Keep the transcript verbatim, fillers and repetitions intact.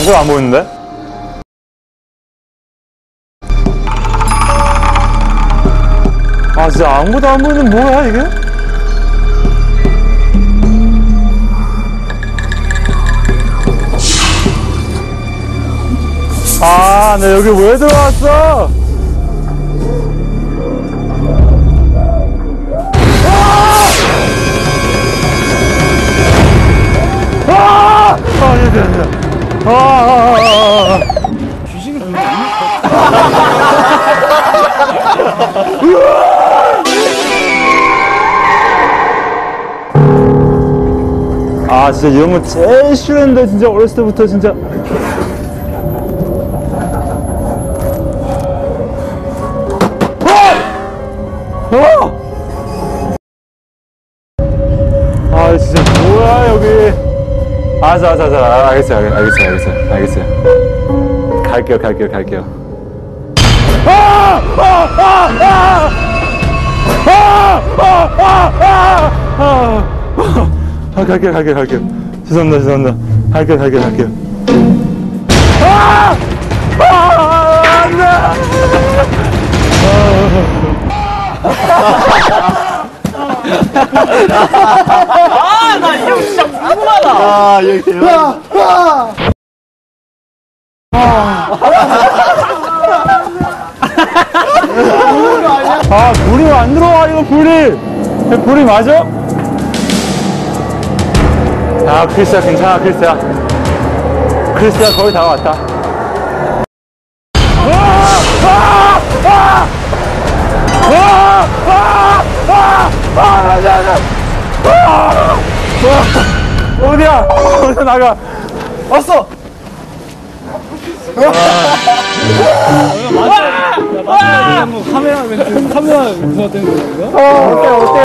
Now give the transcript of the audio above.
아무도 안 보이는데? 아, 진짜 아무도 안 보이는 뭐야, 이게? 아, 나 여기 왜 들어왔어? 아! 아! 아, 예, 예, 예. 아, 아, 아, 아. 귀신을 보면 안 아, 진짜 이런 거 제일 싫었는데, 진짜 어렸을 때부터 진짜. 어! 아, 진짜 뭐야, 여기. 아, 자, 자, 자, 알겠어요, 알겠어요, 알겠어요, 알겠어요. 갈게요, 갈게요, 갈게요. 아! 아! 아! 아! 아! 아! 아! 아! 아, 갈게요, 갈게요, 갈게요. 죄송합니다, 죄송합니다. 갈게요, 갈게요, 갈게요. 아! 아! 안 돼! 아, 나 이거 진짜 궁금하다. 아, 얘 대박. 아, 불이 안 들어와, 이거 불이! 이거 불이 맞아? 아, 크리스야, 괜찮아, 크리스야. 크리스야, 거의 다 왔다. 아! 아! 아! 아! 아! 아! 아! 야, 야. 아! 아! 어디야? 어디 나가? 왔어. 카메라 멘트, 카메라 멘트가 되는 거야? 어, 어때, 어때?